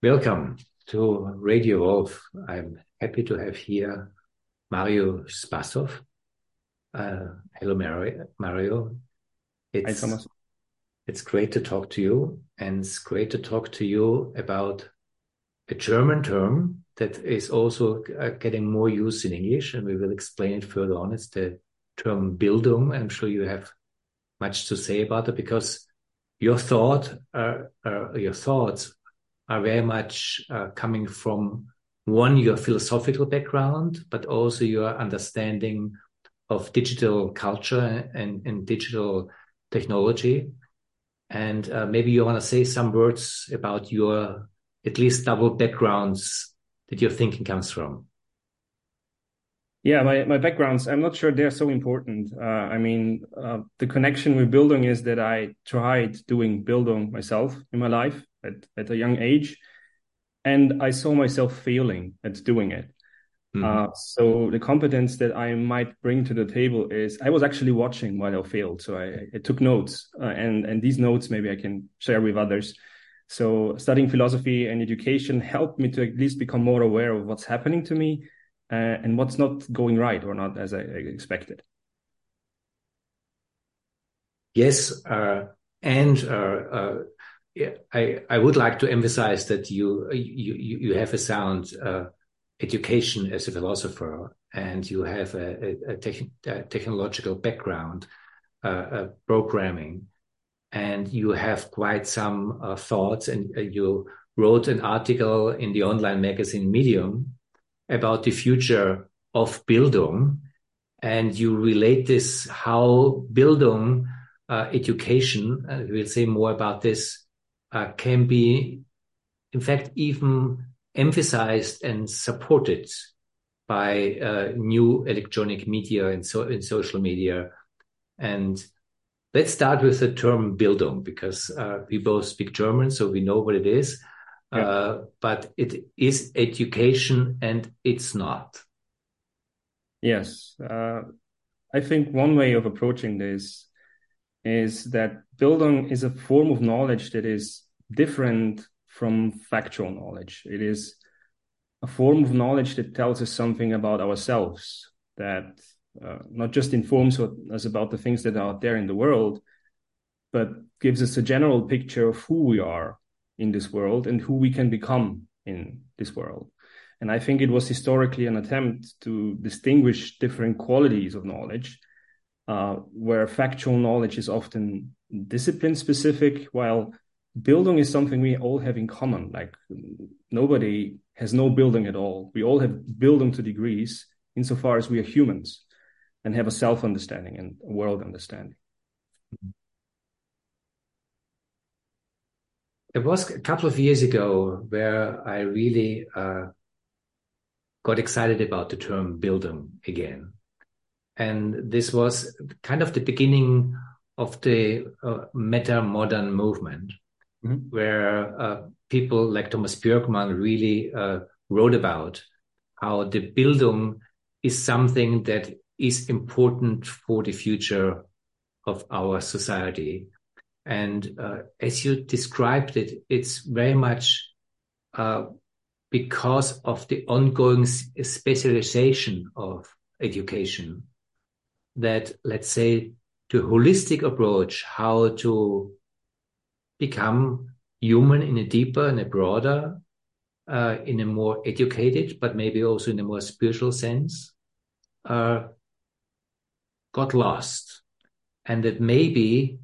Welcome to Radio Wolf. I'm happy to have here Mario Spasov. Hello, Mario. Hi, Thomas. It's great to talk to you, and it's great to talk to you about a German term that is also getting more use in English, and we will explain it further on. It's the term Bildung. I'm sure you have much to say about it because your thoughts are very much coming from your philosophical background, but also your understanding of digital culture and digital technology. And maybe you want to say some words about your at least double backgrounds that your thinking comes from. Yeah, my backgrounds, I'm not sure they're so important. The connection with Bildung is that I tried doing Bildung myself in my life at a young age, and I saw myself failing at doing it. Mm-hmm. So the competence that I might bring to the table is I was actually watching while I failed. So I took notes, and these notes maybe I can share with others. So studying philosophy and education helped me to at least become more aware of what's happening to me and what's not going right or not as I expected. Yes, I would like to emphasize that you have a sound education as a philosopher, and you have a technological background, programming, and you have quite some thoughts. And you wrote an article in the online magazine Medium about the future of Bildung, and you relate this how Bildung, education, we'll say more about this, can be, in fact, even emphasized and supported by new electronic media and in social media. And let's start with the term Bildung, because we both speak German, so we know what it is. Yeah. But it is education and it's not. Yes. I think one way of approaching this is that Bildung is a form of knowledge that is different from factual knowledge. It is a form of knowledge that tells us something about ourselves, that not just informs us about the things that are out there in the world, but gives us a general picture of who we are in this world and who we can become in this world. And I think it was historically an attempt to distinguish different qualities of knowledge, where factual knowledge is often discipline specific, while Bildung is something we all have in common. Like nobody has no Bildung at all. We all have Bildung to degrees insofar as we are humans and have a self-understanding and a world understanding. It was a couple of years ago where I really got excited about the term Bildung again. And this was kind of the beginning of the meta-modern movement, where people like Thomas Björkman really wrote about how the Bildung is something that is important for the future of our society. And as you described it, it's very much because of the ongoing specialization of education that, let's say, the holistic approach, how to become human in a deeper and a broader, in a more educated, but maybe also in a more spiritual sense, got lost. And that maybe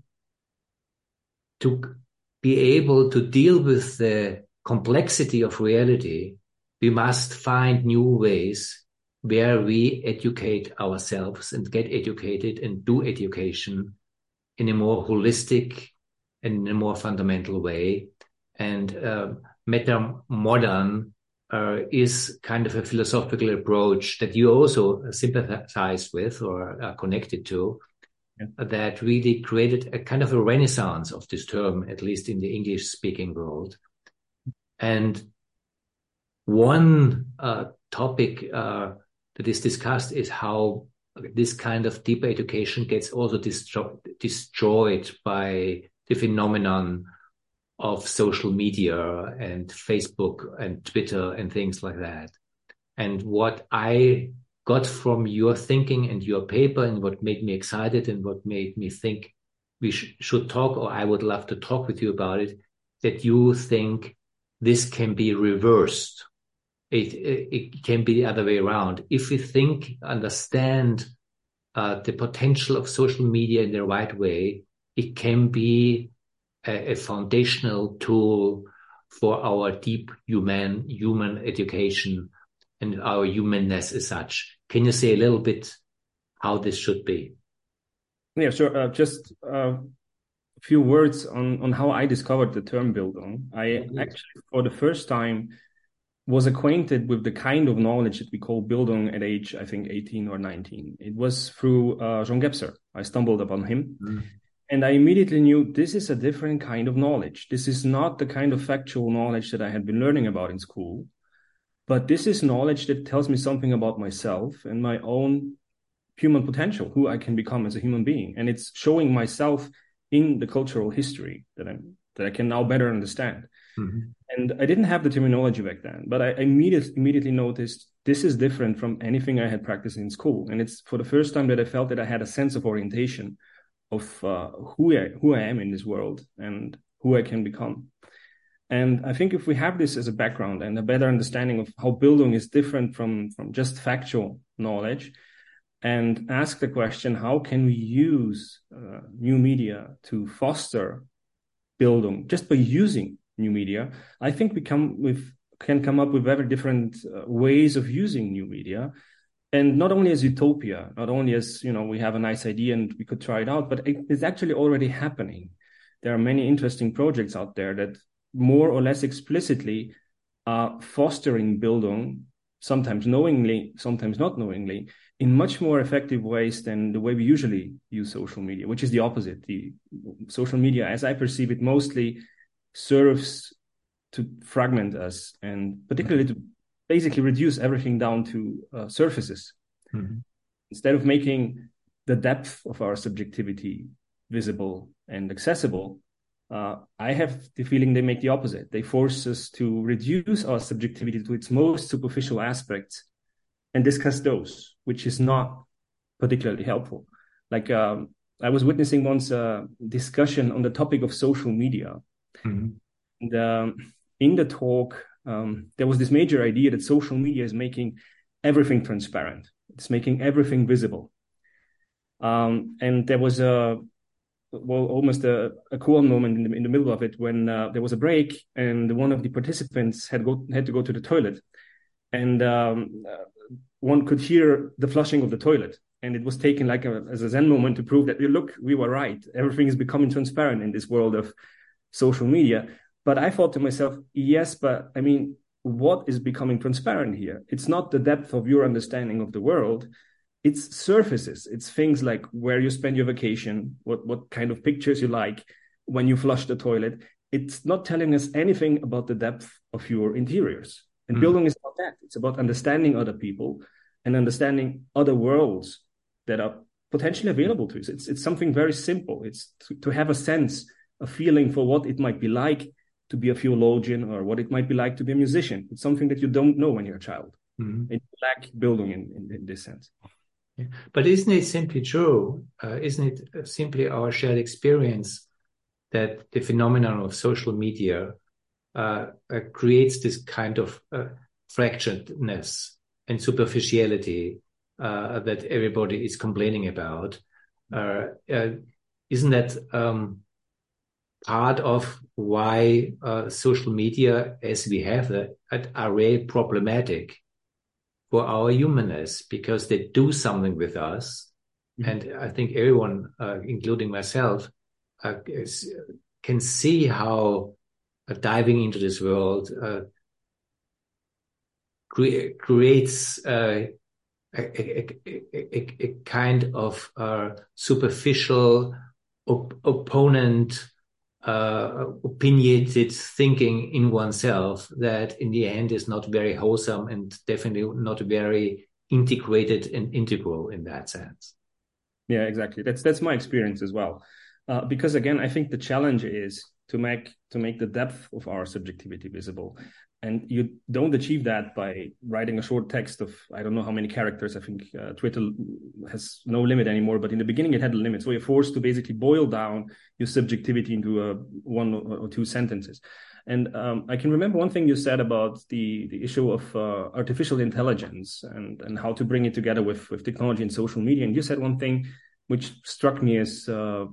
to be able to deal with the complexity of reality, we must find new ways where we educate ourselves and get educated and do education in a more holistic and in a more fundamental way. And meta-modern is kind of a philosophical approach that you also sympathize with or are connected to, that really created a kind of a renaissance of this term, at least in the English-speaking world. And one topic that is discussed is how this kind of deeper education gets also destroyed by the phenomenon of social media and Facebook and Twitter and things like that. And what I got from your thinking and your paper, and what made me excited and what made me think we should talk, or I would love to talk with you about it, that you think this can be reversed. It can be the other way around. If we understand the potential of social media in the right way, it can be a foundational tool for our deep human education and our humanness as such. Can you say a little bit how this should be? Yeah, sure. Just a few words on how I discovered the term Bildung. I actually, for the first time, was acquainted with the kind of knowledge that we call Bildung at age, I think, 18 or 19. It was through John Gebser. I stumbled upon him. And I immediately knew this is a different kind of knowledge. This is not the kind of factual knowledge that I had been learning about in school, but this is knowledge that tells me something about myself and my own human potential, who I can become as a human being. And it's showing myself in the cultural history that I can now better understand. And I didn't have the terminology back then, but I immediately noticed this is different from anything I had practiced in school. And it's for the first time that I felt that I had a sense of orientation of who I am in this world and who I can become. And I think if we have this as a background and a better understanding of how Bildung is different from just factual knowledge, and ask the question, how can we use new media to foster Bildung just by using new media? I think we can come up with very different ways of using new media. And not only as utopia, not only as, we have a nice idea and we could try it out, but it's actually already happening. There are many interesting projects out there that more or less explicitly are fostering Bildung, sometimes knowingly, sometimes not knowingly, in much more effective ways than the way we usually use social media, which is the opposite. The social media, as I perceive it, mostly serves to fragment us, and particularly to basically reduce everything down to surfaces. Instead of making the depth of our subjectivity visible and accessible, I have the feeling they make the opposite. They force us to reduce our subjectivity to its most superficial aspects and discuss those, which is not particularly helpful. Like I was witnessing once a discussion on the topic of social media. And in the talk, there was this major idea that social media is making everything transparent. It's making everything visible. And there was almost a cool moment in the middle of it when there was a break and one of the participants had to go to the toilet. And one could hear the flushing of the toilet. And it was taken like as a Zen moment to prove that, look, we were right. Everything is becoming transparent in this world of social media. But I thought to myself, yes, but I mean, what is becoming transparent here? It's not the depth of your understanding of the world. It's surfaces. It's things like where you spend your vacation, what kind of pictures you like, when you flush the toilet. It's not telling us anything about the depth of your interiors. And Bildung is about that. It's about understanding other people and understanding other worlds that are potentially available to us. It's something very simple. It's to have a sense, a feeling for what it might be like to be a theologian or what it might be like to be a musician. It's something that you don't know when you're a child. And you lack Bildung in this sense. Yeah. But isn't it simply true? Isn't it simply our shared experience that the phenomenon of social media creates this kind of fracturedness and superficiality that everybody is complaining about? Isn't that part of why social media, as we have it, are really problematic for our humanness, because they do something with us? And I think everyone, including myself, can see how diving into this world creates a kind of superficial opponent opinionated thinking in oneself that in the end is not very wholesome and definitely not very integrated and integral in that sense. Yeah, exactly. That's my experience as well. Because again, I think the challenge is to make the depth of our subjectivity visible. And you don't achieve that by writing a short text of, I don't know how many characters. I think Twitter has no limit anymore, but in the beginning it had a limit. So you're forced to basically boil down your subjectivity into one or two sentences. And I can remember one thing you said about the issue of artificial intelligence and how to bring it together with technology and social media. And you said one thing which struck me as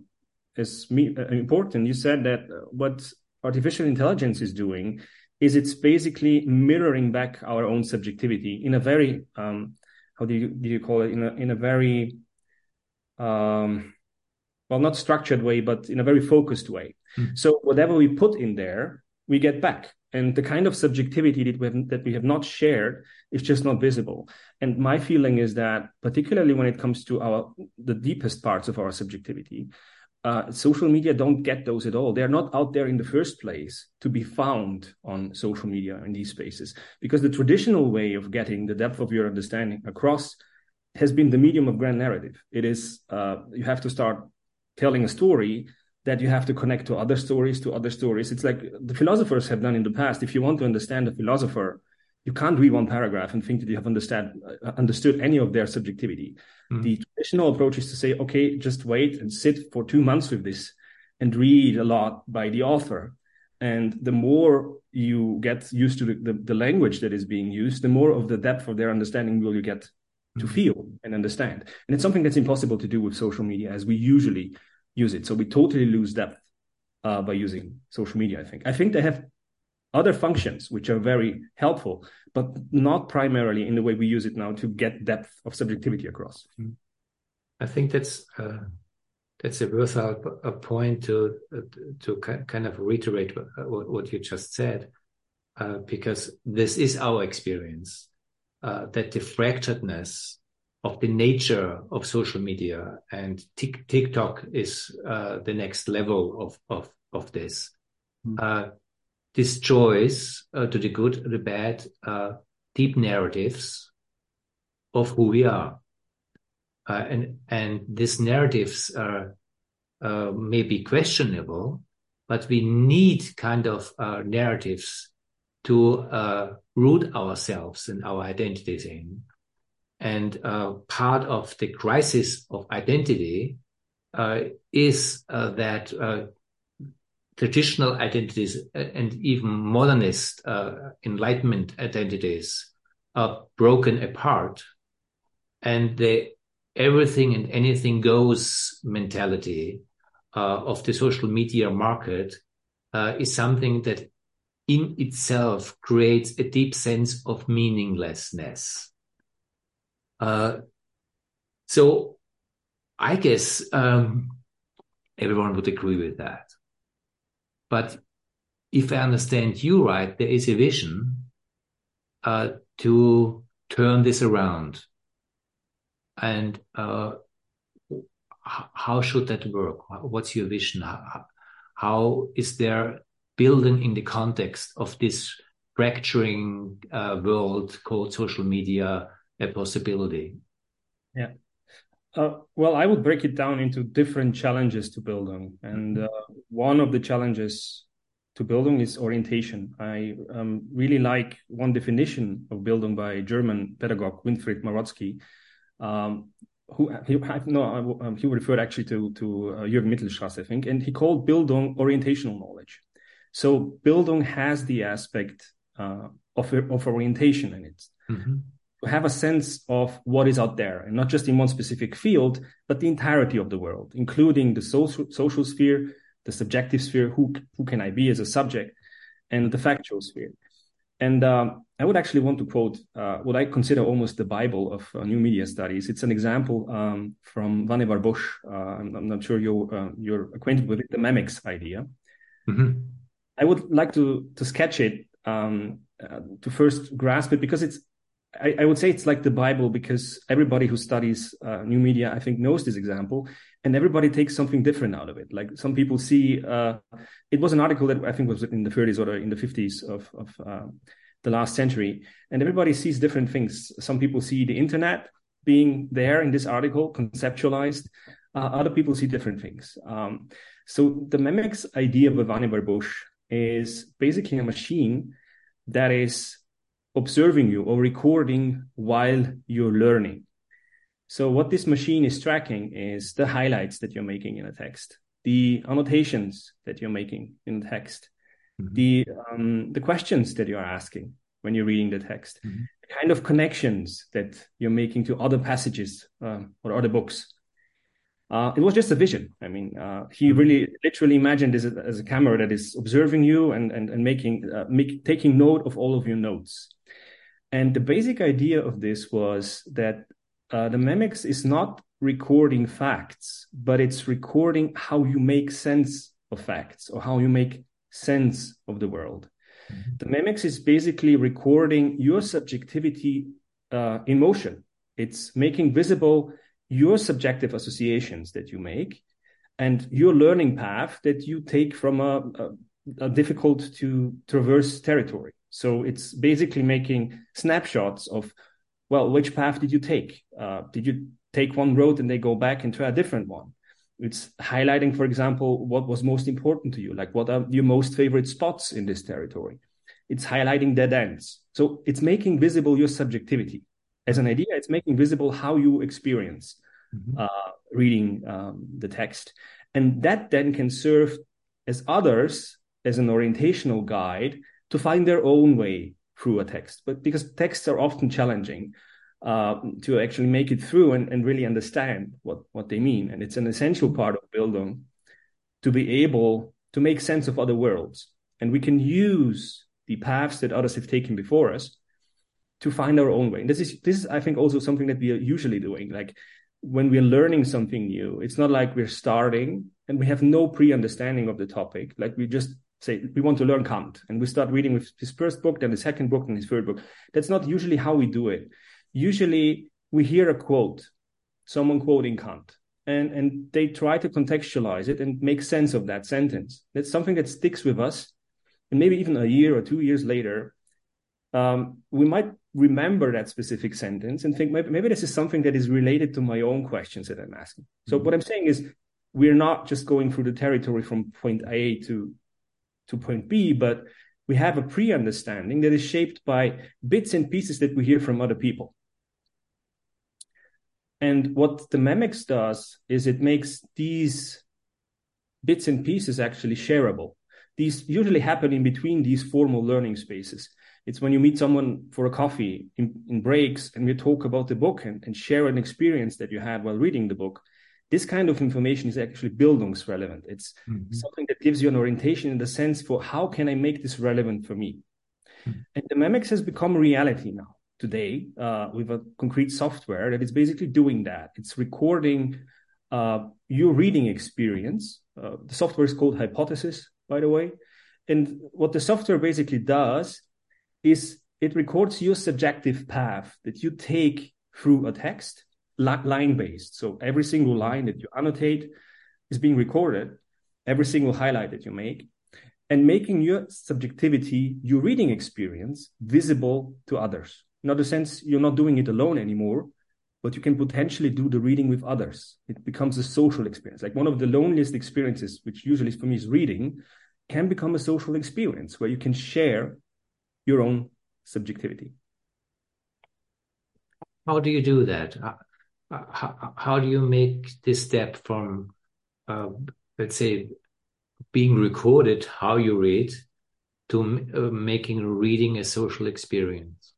important. You said that what artificial intelligence is doing is it's basically mirroring back our own subjectivity in a very how do you call it, in a very well, not structured way, but in a very focused way. Mm-hmm. So whatever we put in there, we get back. And the kind of subjectivity that we have not shared is just not visible. And my feeling is that, particularly when it comes to the deepest parts of our subjectivity, social media don't get those at all. They're not out there in the first place to be found on social media in these spaces, because the traditional way of getting the depth of your understanding across has been the medium of grand narrative. It is, you have to start telling a story that you have to connect to other stories. It's like the philosophers have done in the past. If you want to understand a philosopher, you can't read one paragraph and think that you have understood any of their subjectivity. Mm-hmm. The traditional approach is to say, okay, just wait and sit for 2 months with this and read a lot by the author. And the more you get used to the language that is being used, the more of the depth of their understanding will you get to feel and understand. And it's something that's impossible to do with social media as we usually use it. So we totally lose depth by using social media, I think. I think they have other functions which are very helpful, but not primarily in the way we use it now to get depth of subjectivity across. I think that's a worthwhile point to kind of reiterate what you just said, because this is our experience, that the fracturedness of the nature of social media, and TikTok is the next level of this. Destroys, to the good, the bad, deep narratives of who we are. And these narratives may be questionable, but we need kind of narratives to root ourselves and our identities in. And part of the crisis of identity is that traditional identities and even modernist Enlightenment identities are broken apart, and the everything and anything goes mentality of the social media market is something that in itself creates a deep sense of meaninglessness. So I guess everyone would agree with that. But if I understand you right, there is a vision to turn this around. And how should that work? What's your vision? How is there building in the context of this fracturing world called social media a possibility? Yeah. Well, I would break it down into different challenges to Bildung. And one of the challenges to Bildung is orientation. I really like one definition of Bildung by German pedagogue Winfried Marotzky, he referred actually to Jürgen Mittelstraß, I think, and he called Bildung orientational knowledge. So Bildung has the aspect of orientation in it. Mm-hmm. To have a sense of what is out there, and not just in one specific field, but the entirety of the world, including the social sphere, the subjective sphere, who can I be as a subject, and the factual sphere. And I would actually want to quote what I consider almost the Bible of new media studies. It's an example from Vannevar Bush. I'm not sure you're acquainted with it, the MEMICS idea. Mm-hmm. I would like to sketch it to first grasp it, because I would say it's like the Bible, because everybody who studies new media, I think, knows this example, and everybody takes something different out of it. Like some people see, it was an article that I think was in the 30s or in the 50s of the last century, and everybody sees different things. Some people see the internet being there in this article, conceptualized. Other people see different things. So the Memex idea with Vannevar Bush is basically a machine that is observing you or recording while you're learning. So what this machine is tracking is the highlights that you're making in a text, the annotations that you're making in the text, the questions that you're asking when you're reading the text, the kind of connections that you're making to other passages or other books. It was just a vision. I mean, he really literally imagined this as a camera that is observing you and taking note of all of your notes. And the basic idea of this was that the Memex is not recording facts, but it's recording how you make sense of facts or how you make sense of the world. The Memex is basically recording your subjectivity in motion. It's making visible your subjective associations that you make and your learning path that you take from a difficult to traverse territory. So it's basically making snapshots of, well, which path did you take? Did you take one road and they go back and try a different one? It's highlighting, for example, what was most important to you, like what are your most favorite spots in this territory. It's highlighting dead ends. So it's making visible your subjectivity. As an idea, it's making visible how you experience reading the text. And that then can serve as others as an orientational guide to find their own way through a text. But because texts are often challenging to actually make it through and really understand what they mean. And it's an essential part of Bildung to be able to make sense of other worlds. And we can use the paths that others have taken before us to find our own way. And this is, I think, also something that we are usually doing. Like when we're learning something new, it's not like we're starting and we have no pre-understanding of the topic. Like we just say, we want to learn Kant, and we start reading with his first book, then the second book, and his third book. That's not usually how we do it. Usually we hear a quote, someone quoting Kant, and they try to contextualize it and make sense of that sentence. That's something that sticks with us. And maybe even a year or 2 years later, we might remember that specific sentence and think, maybe this is something that is related to my own questions that I'm asking. So what I'm saying is we're not just going through the territory from point A to point B, but we have a pre-understanding that is shaped by bits and pieces that we hear from other people. And what the Memex does is it makes these bits and pieces actually shareable. These usually happen in between these formal learning spaces. It's when you meet someone for a coffee in breaks and we talk about the book and share an experience that you had while reading the book. This kind of information is actually Bildungsrelevant. It's something that gives you an orientation in the sense for how can I make this relevant for me? And the Memex has become reality now today with a concrete software that is basically doing that. It's recording your reading experience. The software is called Hypothesis, by the way. And what the software basically does is it records your subjective path that you take through a text, line-based. So every single line that you annotate is being recorded, every single highlight that you make, and making your subjectivity, your reading experience, visible to others. In other sense, you're not doing it alone anymore, but you can potentially do the reading with others. It becomes a social experience. Like one of the loneliest experiences, which usually for me is reading, can become a social experience where you can share your own subjectivity. How do you do that? How do you make this step from, let's say, being recorded, how you read, to making reading a social experience?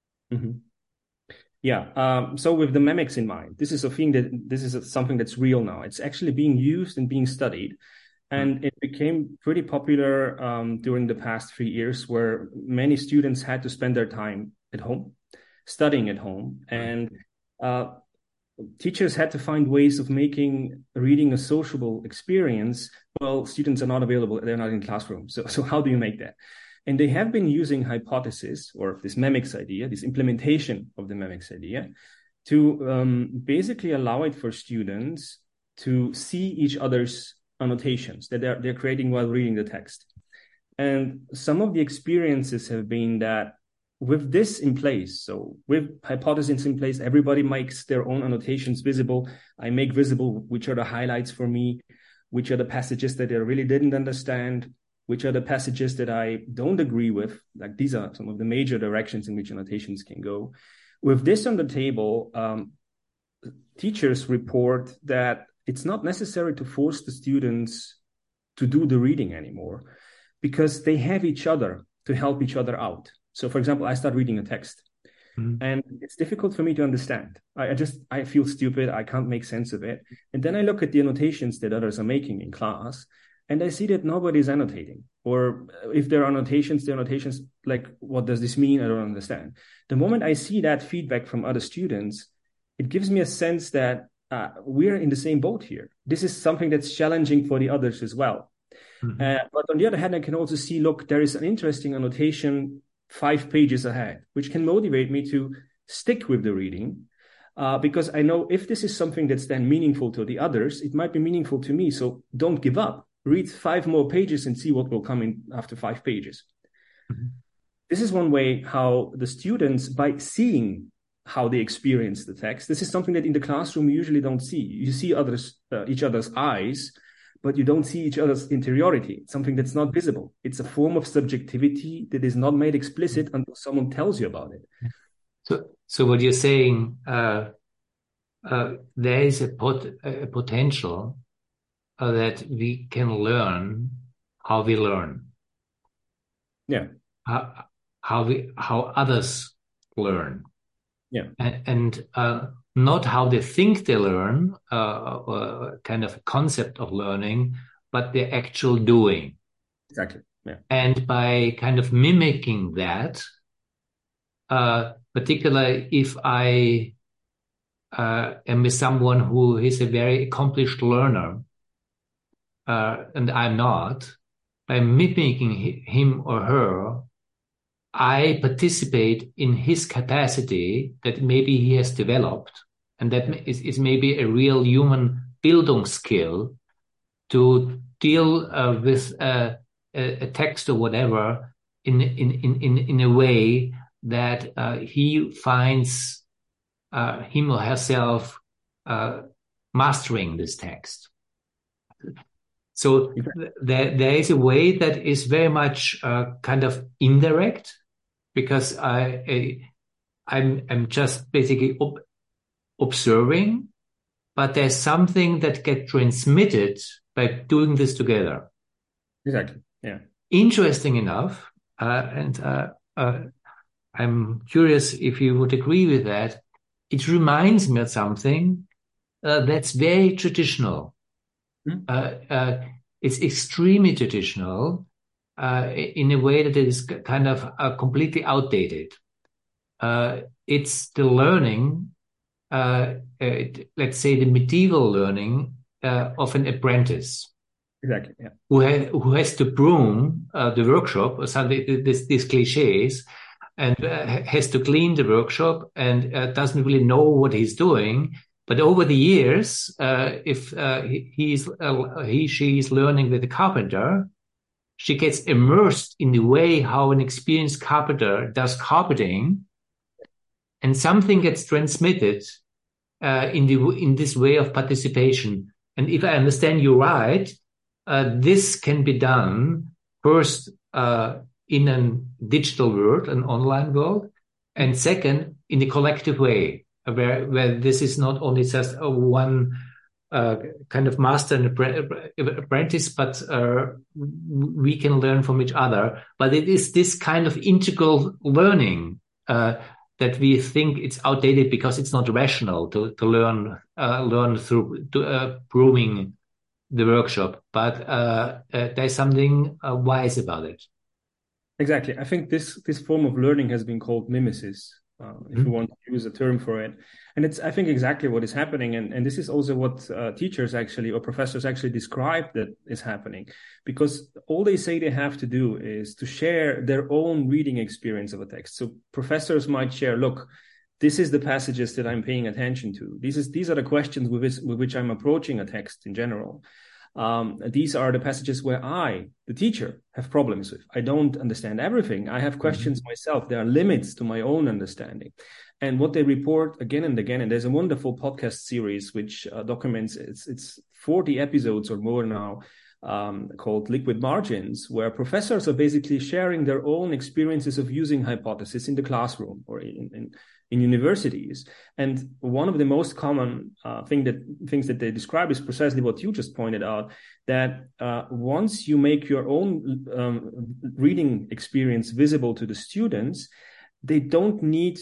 Yeah. So with the Memex in mind, this is something that's real now. It's actually being used and being studied. And it became pretty popular during the past 3 years, where many students had to spend their time at home, studying at home. And teachers had to find ways of making reading a sociable experience. Well, students are not available. They're not in classrooms. So how do you make that? And they have been using Hypothesis, or this Memex idea, this implementation of the Memex idea, to basically allow it for students to see each other's annotations that they're creating while reading the text. And some of the experiences have been that with this in place, so with Hypothesis in place, everybody makes their own annotations visible. I make visible which are the highlights for me. which are the passages that I really didn't understand, which are the passages that I don't agree with. Like these are some of the major directions in which annotations can go. With this on the table, teachers report that it's not necessary to force the students to do the reading anymore because they have each other to help each other out. So, for example, I start reading a text and it's difficult for me to understand. I feel stupid. I can't make sense of it. And then I look at the annotations that others are making in class and I see that nobody's annotating. Or if there are annotations, the annotations like, what does this mean? I don't understand. The moment I see that feedback from other students, it gives me a sense that we're in the same boat here. This is something that's challenging for the others as well. But on the other hand, I can also see, look, there is an interesting annotation 5 pages ahead, which can motivate me to stick with the reading because I know if this is something that's then meaningful to the others, it might be meaningful to me. So don't give up. Read 5 more pages and see what will come in after 5 pages. This is one way how the students, by seeing how they experience the text, this is something that in the classroom you usually don't see. You see each other's eyes, but you don't see each other's interiority, something that's not visible. It's a form of subjectivity that is not made explicit until someone tells you about it. So what you're saying, there is a potential that we can learn how we learn. Yeah. How others learn. Yeah. And not how they think they learn, kind of a concept of learning, but the actual doing. Exactly. Yeah. And by kind of mimicking that, particularly if I am with someone who is a very accomplished learner, and I'm not, by mimicking him or her, I participate in his capacity that maybe he has developed, and that is maybe a real human Bildungsskill to deal with a text or whatever in a way that he finds him or herself mastering this text. So there is a way that is very much kind of indirect, because I'm just basically observing, but there's something that gets transmitted by doing this together. Exactly. Yeah. Interesting enough, and I'm curious if you would agree with that. It reminds me of something that's very traditional. It's extremely traditional in a way that it is kind of completely outdated. It's the learning, let's say the medieval learning of an apprentice. Exactly. Yeah. Who has to broom the workshop, or something, these cliches, and has to clean the workshop and doesn't really know what he's doing. But over the years, if she is learning with a carpenter, she gets immersed in the way how an experienced carpenter does carpeting, and something gets transmitted in this way of participation. And if I understand you right, this can be done first in a digital world, an online world, and second in the collective way, where this is not only just one kind of master and apprentice, but we can learn from each other. But it is this kind of integral learning that we think it's outdated because it's not rational to learn through brooming the workshop. But there's something wise about it. Exactly. I think this form of learning has been called mimesis, if you want to use a term for it. And it's, I think, exactly what is happening. And this is also what teachers actually, or professors actually describe that is happening, because all they say they have to do is to share their own reading experience of a text. So professors might share, look, this is the passages that I'm paying attention to. These are the questions with which I'm approaching a text in general. These are the passages where I, the teacher, have problems with. I don't understand everything. I have questions myself. There are limits to my own understanding. And what they report again and again, and there's a wonderful podcast series which documents, it's 40 episodes or more now called Liquid Margins, where professors are basically sharing their own experiences of using hypothesis in the classroom or in universities. And one of the most common things that they describe is precisely what you just pointed out, that once you make your own reading experience visible to the students, they don't need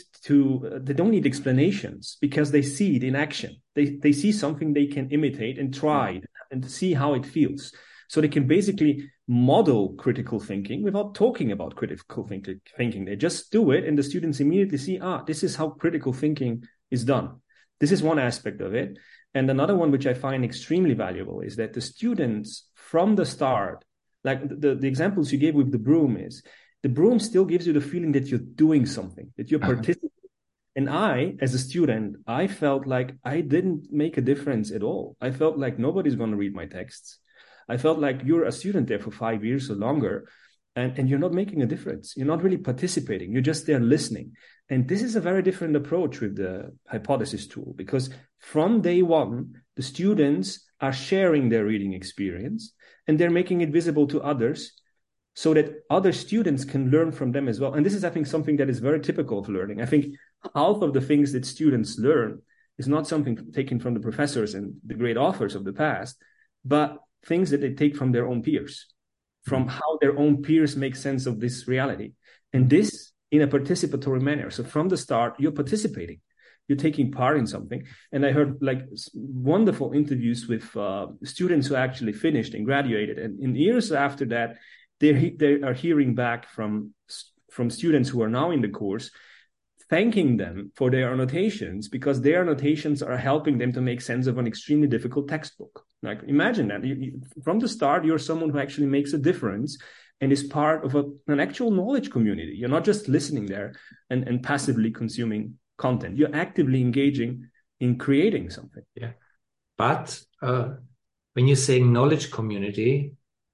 explanations, because they see it in action. They see something they can imitate and try and see how it feels. So they can basically model critical thinking without talking about critical thinking. They just do it, and the students immediately see, this is how critical thinking is done. This is one aspect of it. And another one, which I find extremely valuable, is that the students from the start, like the examples you gave with the broom, is the broom still gives you the feeling that you're doing something, that you're participating. And I, as a student, I felt like I didn't make a difference at all. I felt like nobody's going to read my texts. I felt like you're a student there for 5 years or longer, and you're not making a difference. You're not really participating. You're just there listening. And this is a very different approach with the hypothesis tool, because from day one, the students are sharing their reading experience, and they're making it visible to others so that other students can learn from them as well. And this is, I think, something that is very typical of learning. I think half of the things that students learn is not something taken from the professors and the great authors of the past, but things that they take from their own peers, from how their own peers make sense of this reality. And this in a participatory manner. So from the start, you're participating, you're taking part in something. And I heard like wonderful interviews with students who actually finished and graduated. And in years after that, they are hearing back from students who are now in the course, thanking them for their annotations, because their annotations are helping them to make sense of an extremely difficult textbook. Like, imagine that from the start, you're someone who actually makes a difference and is part of an actual knowledge community. You're not just listening there and passively consuming content. You're actively engaging in creating something. Yeah. But when you say knowledge community,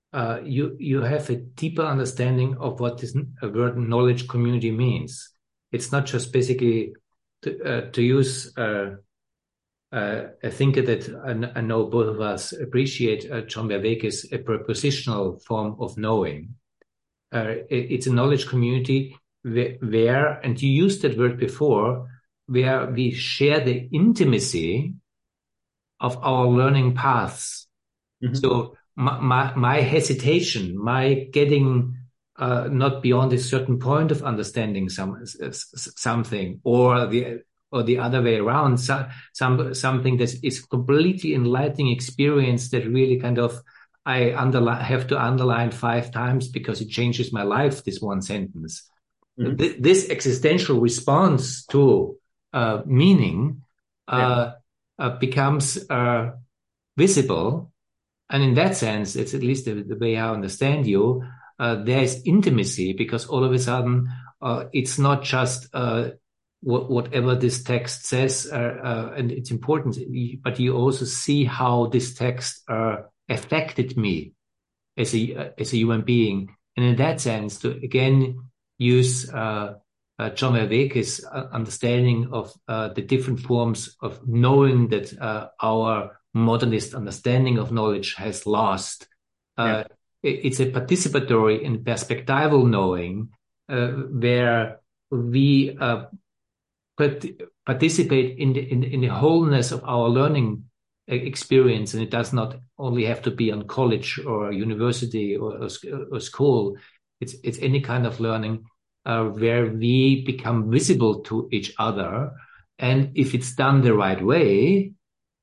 you have a deeper understanding of what this word knowledge community means. It's not just basically to use a thinker that I know both of us appreciate, John Vervaeke's a prepositional form of knowing. It's a knowledge community where, and you used that word before, where we share the intimacy of our learning paths. Mm-hmm. So my hesitation, my getting not beyond a certain point of understanding something, or the other way around, something that is completely enlightening experience that really kind of I have to underline 5 times because it changes my life, this one sentence. Mm-hmm. This existential response to meaning becomes visible. And in that sense, it's at least the way I understand you, there is intimacy, because all of a sudden it's not just whatever this text says, and it's important, but you also see how this text affected me as a human being. And in that sense, to again use John Vervaeke's understanding of the different forms of knowing that our modernist understanding of knowledge has lost. It's a participatory and perspectival knowing where we participate in the wholeness of our learning experience, and it does not only have to be on college or university or school. It's any kind of learning where we become visible to each other, and if it's done the right way,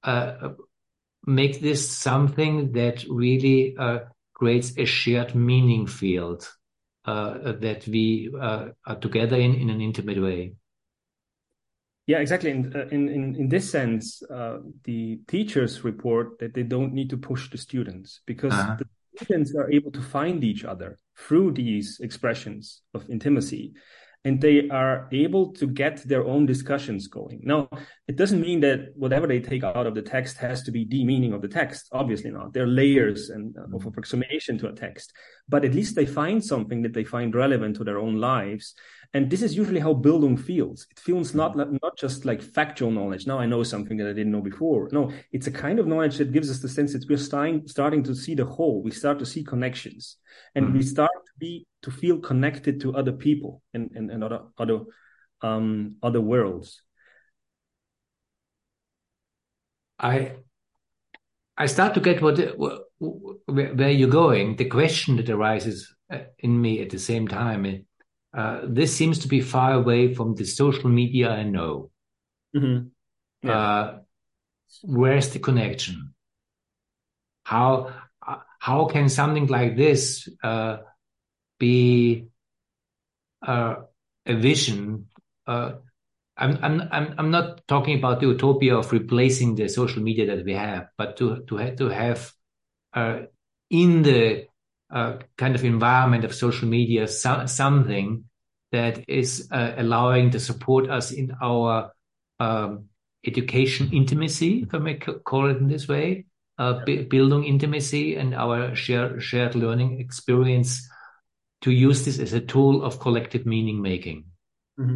make this something that really creates a shared meaning field that we are together in an intimate way. Yeah, exactly. In this sense, the teachers report that they don't need to push the students, because the students are able to find each other through these expressions of intimacy. and they are able to get their own discussions going. Now, it doesn't mean that whatever they take out of the text has to be the meaning of the text. Obviously not. There are layers of approximation to a text, but at least they find something that they find relevant to their own lives. And this is usually how Bildung feels. It feels not just like factual knowledge. Now I know something that I didn't know before. No, it's a kind of knowledge that gives us the sense that we're starting to see the whole. We start to see connections, and we start to feel connected to other people and other worlds. I start to get where you're going. The question that arises in me at the same time. This seems to be far away from the social media I know. Mm-hmm. Yeah. Where's the connection? How can something like this be a vision? I'm not talking about the utopia of replacing the social media that we have, but to have in the kind of environment of social media something that is allowing to support us in our education intimacy, if I may call it in this way, Bildung intimacy, and our shared learning experience, to use this as a tool of collective meaning making. Mm-hmm.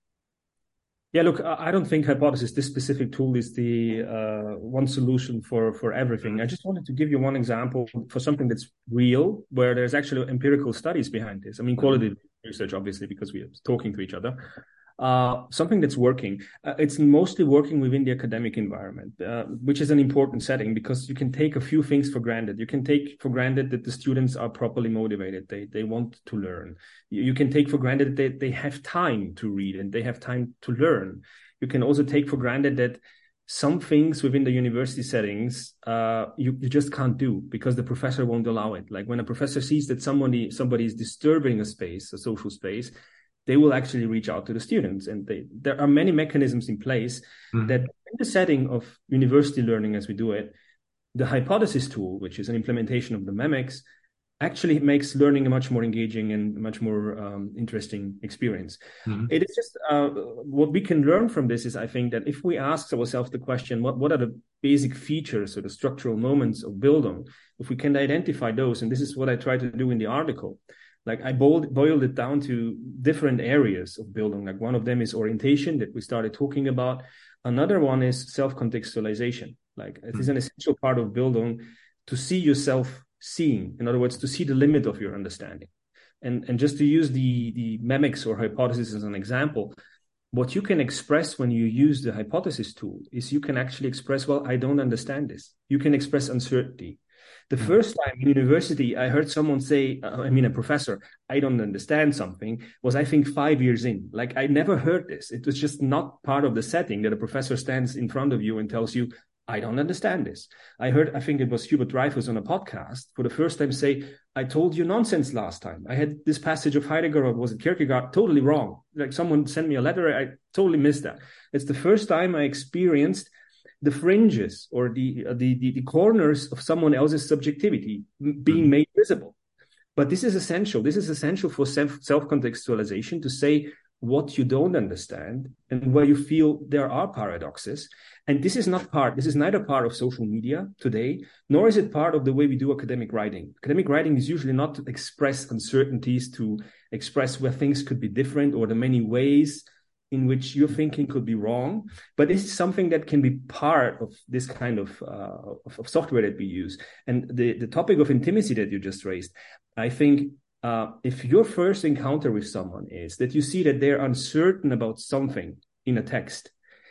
Yeah, look, I don't think hypothesis, this specific tool, is the one solution for everything. I just wanted to give you one example for something that's real, where there's actually empirical studies behind this. I mean, qualitative research, obviously, because we are talking to each other. Something that's working. It's mostly working within the academic environment, which is an important setting, because you can take a few things for granted. You can take for granted that the students are properly motivated. They want to learn. You can take for granted that they have time to read and they have time to learn. You can also take for granted that some things within the university settings you just can't do because the professor won't allow it. Like when a professor sees that somebody is disturbing a space, a social space, they will actually reach out to the students. And there are many mechanisms in place that in the setting of university learning as we do it, the hypothesis tool, which is an implementation of the MEMEX, actually makes learning a much more engaging and much more interesting experience. It is just what we can learn from this is, I think, that if we ask ourselves the question, what are the basic features or the structural moments of Bildung, if we can identify those, and this is what I try to do in the article. Like I boiled it down to different areas of Bildung. Like one of them is orientation that we started talking about. Another one is self-contextualization. Like it is an essential part of Bildung to see yourself seeing. In other words, to see the limit of your understanding. And just to use the MEMEX or hypothesis as an example, what you can express when you use the hypothesis tool is you can actually express, well, I don't understand this. You can express uncertainty. The first time in university, I heard someone say, a professor, I don't understand something, was I think 5 years in. Like I never heard this. It was just not part of the setting that a professor stands in front of you and tells you, I don't understand this. I think it was Hubert Dreyfus on a podcast for the first time say, I told you nonsense last time. I had this passage of Heidegger, or was it Kierkegaard, totally wrong. Like someone sent me a letter, I totally missed that. It's the first time I experienced the fringes or the corners of someone else's subjectivity being made visible. But this is essential. This is essential for self-contextualization, to say what you don't understand and where you feel there are paradoxes. And this is neither part of social media today, nor is it part of the way we do academic writing. Academic writing is usually not to express uncertainties, to express where things could be different or the many ways in which your thinking could be wrong. But this is something that can be part of this kind of software that we use. And the topic of intimacy that you just raised, I think if your first encounter with someone is that you see that they're uncertain about something in a text,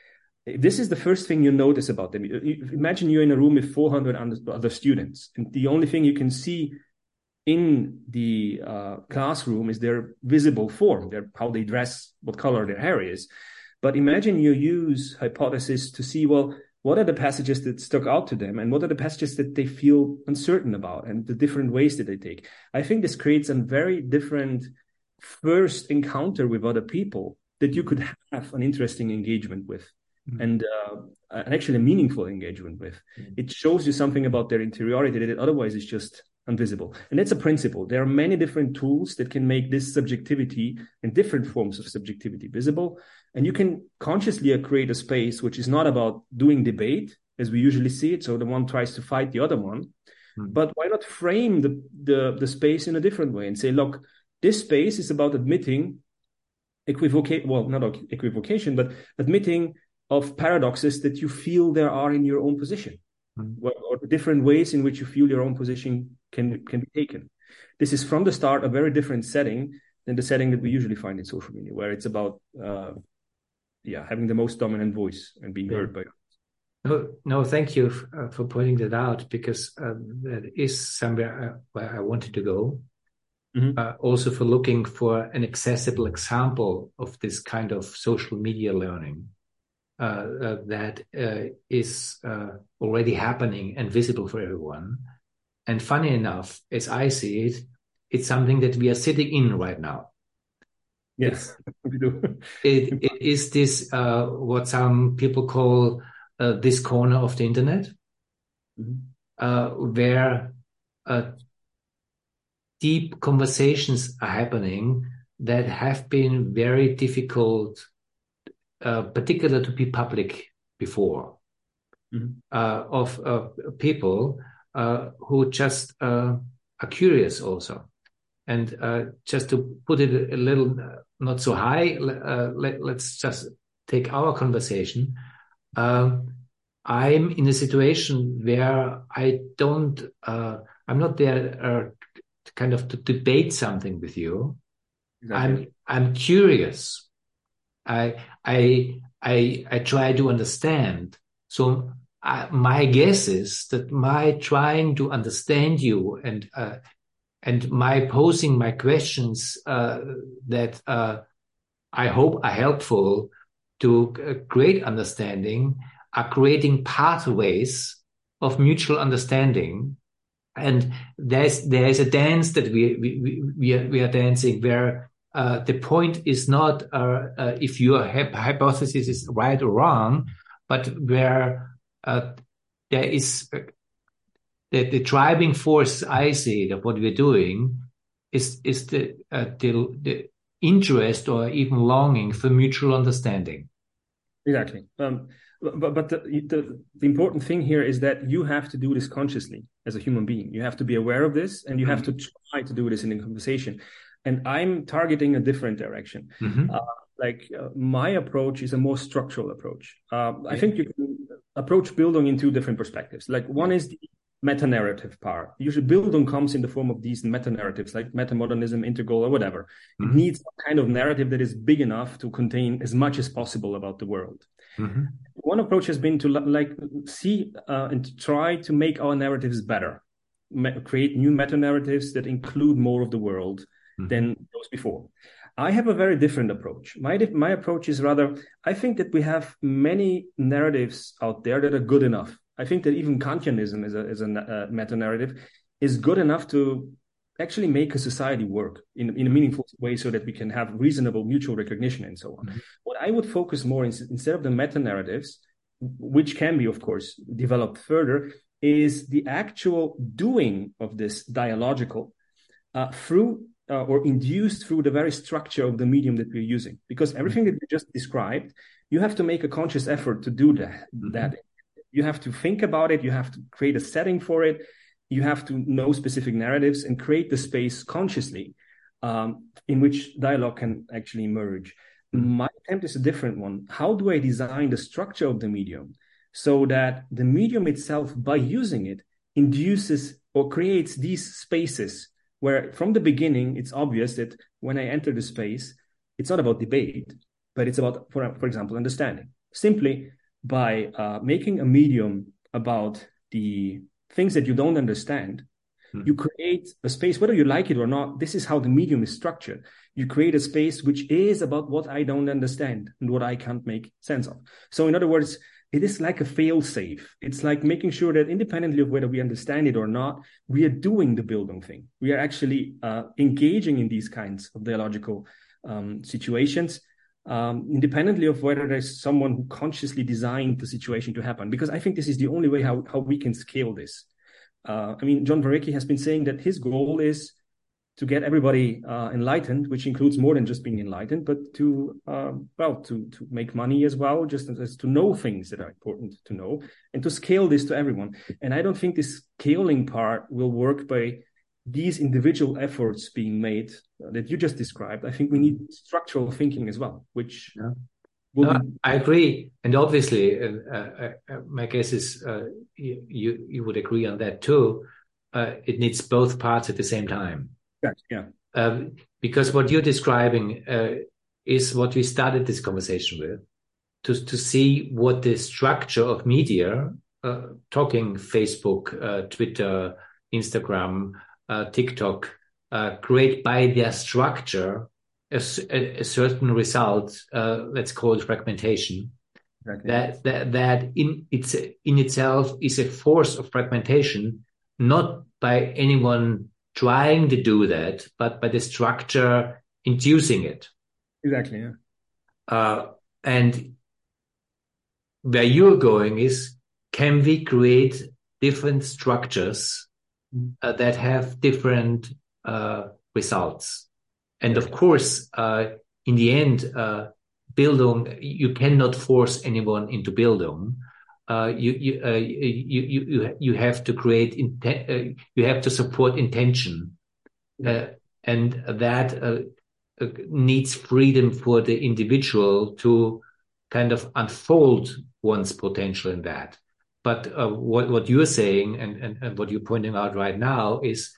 this is the first thing you notice about them. Imagine you're in a room with 400 other students, and the only thing you can see in the classroom is their visible form, how they dress, what color their hair is. But imagine you use hypothesis to see, well, what are the passages that stuck out to them and what are the passages that they feel uncertain about and the different ways that they take. I think this creates a very different first encounter with other people that you could have an interesting engagement with. And actually a meaningful engagement with. It shows you something about their interiority that otherwise is just invisible. And that's a principle. There are many different tools that can make this subjectivity and different forms of subjectivity visible. And you can consciously create a space which is not about doing debate as we usually see it. So the one tries to fight the other one. But why not frame the space in a different way and say, look, this space is about admitting not equivocation, but admitting of paradoxes that you feel there are in your own position, or the different ways in which you feel your own position can be taken. This is from the start a very different setting than the setting that we usually find in social media, where it's about having the most dominant voice and being heard by others. No, thank you for pointing that out, because that is somewhere where I wanted to go. Also for looking for an accessible example of this kind of social media learning that is already happening and visible for everyone. And funny enough, as I see it, it's something that we are sitting in right now. Yes, we do. It is this what some people call this corner of the internet, where deep conversations are happening that have been very difficult, particularly to be public before, of people who just are curious also. And just to put it a little not so high, let's just take our conversation. I'm in a situation where I'm not there kind of to debate something with you. Exactly. I'm curious. I try to understand. So my guess is that my trying to understand you and my posing my questions that I hope are helpful to create understanding are creating pathways of mutual understanding. And there's a dance that we are dancing where the point is not if your hypothesis is right or wrong, but where there is the driving force I see of what we're doing is the interest or even longing for mutual understanding. Exactly. But the important thing here is that you have to do this consciously as a human being. You have to be aware of this, and you have to try to do this in a conversation. And I'm targeting a different direction. My approach is a more structural approach. I think you can approach Bildung in two different perspectives. Like one is the meta-narrative part. Usually Bildung comes in the form of these meta-narratives, like meta-modernism, integral, or whatever. It needs a kind of narrative that is big enough to contain as much as possible about the world. One approach has been to see and try to make our narratives better, create new meta-narratives that include more of the world than those before. I have a very different approach. My approach is rather, I think that we have many narratives out there that are good enough. I think that even Kantianism as a meta-narrative is good enough to actually make a society work in a meaningful way so that we can have reasonable mutual recognition and so on. What I would focus more instead of the meta-narratives, which can be, of course, developed further, is the actual doing of this dialogical through or induced through the very structure of the medium that we're using. Because everything that you just described, you have to make a conscious effort to do that. You have to think about it. You have to create a setting for it. You have to know specific narratives and create the space consciously in which dialogue can actually emerge. My attempt is a different one. How do I design the structure of the medium so that the medium itself, by using it, induces or creates these spaces where from the beginning, it's obvious that when I enter the space, it's not about debate, but it's about, for example, understanding. Simply by making a medium about the things that you don't understand, you create a space, whether you like it or not. This is how the medium is structured. You create a space which is about what I don't understand and what I can't make sense of. So in other words, it is like a fail-safe. It's like making sure that independently of whether we understand it or not, we are doing the Bildung thing. We are actually engaging in these kinds of dialogical situations, independently of whether there's someone who consciously designed the situation to happen. Because I think this is the only way how we can scale this. John Vervaeke has been saying that his goal is to get everybody enlightened, which includes more than just being enlightened, but to make money as well, just as to know things that are important to know, and to scale this to everyone. And I don't think this scaling part will work by these individual efforts being made that you just described. I think we need structural thinking as well, which I agree. And obviously, my guess is you would agree on that too. It needs both parts at the same time. Yeah. Because what you're describing is what we started this conversation with, to see what the structure of media, talking Facebook, Twitter, Instagram, TikTok, create by their structure a certain result. Let's call it fragmentation. Exactly. That in itself is a force of fragmentation, not by anyone trying to do that, but by the structure inducing it. Exactly. Yeah. And where you're going is, can we create different structures that have different results? And of course, in the end, Bildung, you cannot force anyone into Bildung. You have to create you have to support intention, and that needs freedom for the individual to kind of unfold one's potential in that. But what you're saying and what you're pointing out right now is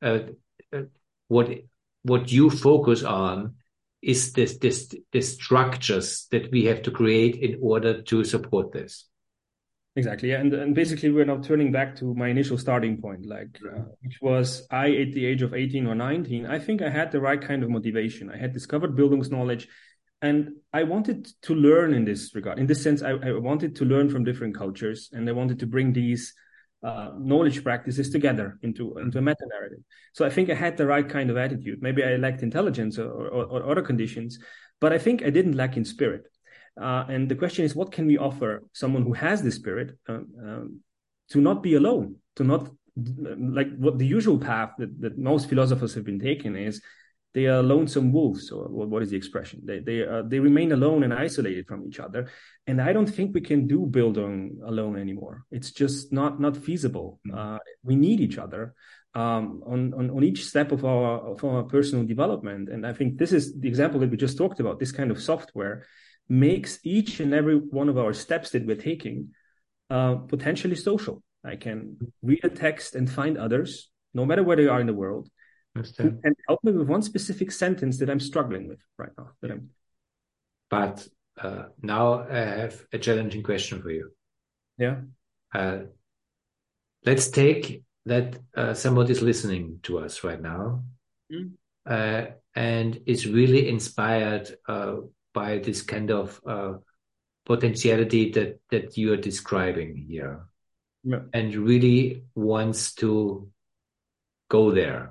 what you focus on is the structures that we have to create in order to support this. Exactly. And basically, we're now turning back to my initial starting point, which was at the age of 18 or 19, I think I had the right kind of motivation. I had discovered Bildungsknowledge, and I wanted to learn in this regard. In this sense, I wanted to learn from different cultures, and I wanted to bring these knowledge practices together into a meta-narrative. So I think I had the right kind of attitude. Maybe I lacked intelligence or other conditions, but I think I didn't lack in spirit. And the question is, what can we offer someone who has this spirit to not be alone, to not like what the usual path that most philosophers have been taking is they are lonesome wolves, or what is the expression? They remain alone and isolated from each other. And I don't think we can do Bildung alone anymore. It's just not feasible. We need each other on each step of our personal development. And I think this is the example that we just talked about. This kind of software makes each and every one of our steps that we're taking potentially social. I can read a text and find others, no matter where they are in the world, who can help me with one specific sentence that I'm struggling with right now. But now I have a challenging question for you. Yeah. Let's take that somebody is listening to us right now and is really inspired by this kind of potentiality that you are describing here, and really wants to go there.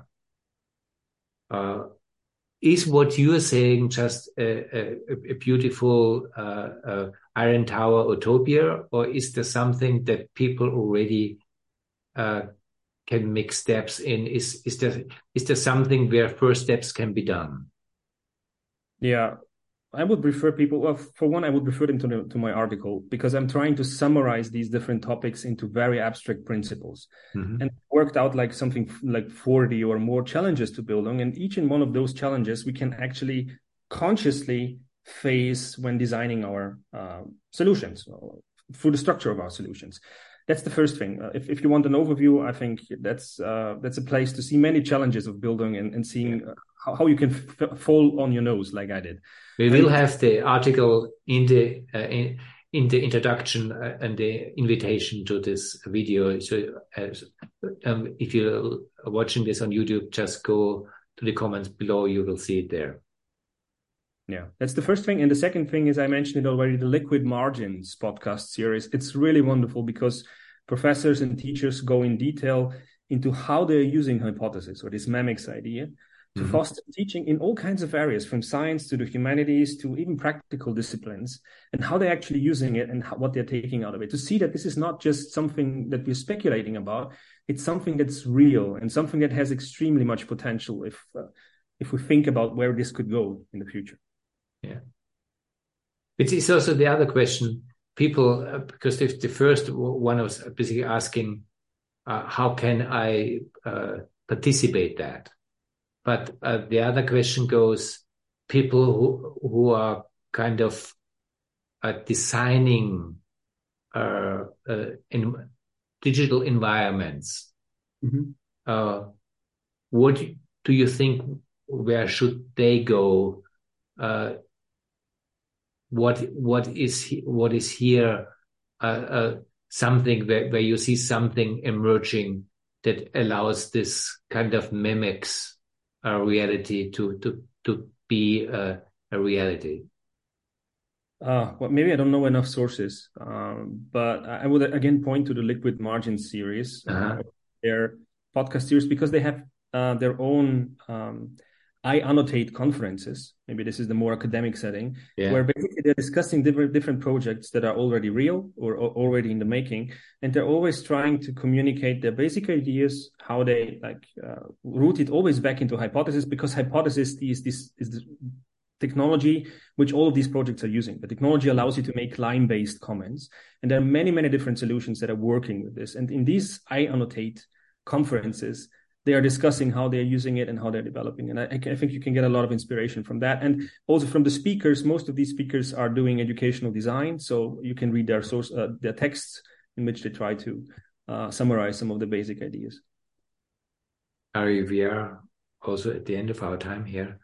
Is what you are saying just a beautiful iron tower utopia, or is there something that people already can make steps in? Is there something where first steps can be done? Yeah. I would refer people, well, for one, I would refer them to my article, because I'm trying to summarize these different topics into very abstract principles, and worked out like something like 40 or more challenges to Bildung. And each and one of those challenges we can actually consciously face when designing our solutions, through the structure of our solutions. That's the first thing. If you want an overview, I think that's a place to see many challenges of Bildung and seeing how you can fall on your nose like I did. We will have the article in the introduction and the invitation to this video. So if you're watching this on YouTube, just go to the comments below. You will see it there. Yeah, that's the first thing. And the second thing is, I mentioned it already, the Liquid Margins podcast series. It's really wonderful because professors and teachers go in detail into how they're using hypothesis, or this MEMICS idea, to foster teaching in all kinds of areas, from science to the humanities to even practical disciplines, and how they're actually using it and what they're taking out of it, to see that this is not just something that we're speculating about, it's something that's real and something that has extremely much potential if we think about where this could go in the future. Yeah. It is also the other question. People, because the first one was basically asking, how can I participate that? But the other question goes, people who are kind of designing in digital environments. Mm-hmm. What do you think? Where should they go? What is here something where you see something emerging that allows this kind of mimics a reality to be a reality? Well, maybe I don't know enough sources, but I would again point to the Liquid Margin series, their podcast series, because they have their own I Annotate conferences. Maybe this is the more academic setting, where basically they're discussing different projects that are already real or already in the making, and they're always trying to communicate their basic ideas, how they root it always back into hypothesis, because hypothesis is the technology which all of these projects are using. The technology allows you to make line-based comments, and there are many, many different solutions that are working with this. And in these I Annotate conferences, they are discussing how they're using it and how they're developing. And I think you can get a lot of inspiration from that. And also from the speakers, most of these speakers are doing educational design. So you can read their their texts in which they try to summarize some of the basic ideas. Ari, we are also at the end of our time here.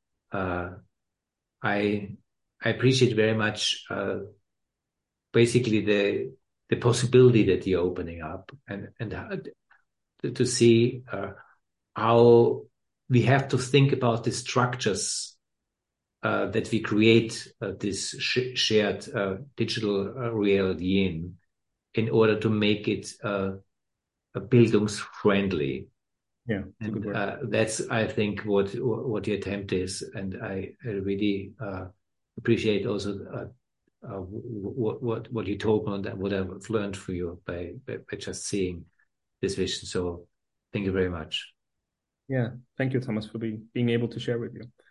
I appreciate very much basically the possibility that you're opening up and to see how we have to think about the structures that we create this shared digital reality in order to make it bildungsfriendly. Yeah, and that's, I think, what your attempt is, and I really appreciate also what you told me and what I've learned for you by just seeing this vision. So, thank you very much. Yeah, thank you, Thomas, for being able to share with you.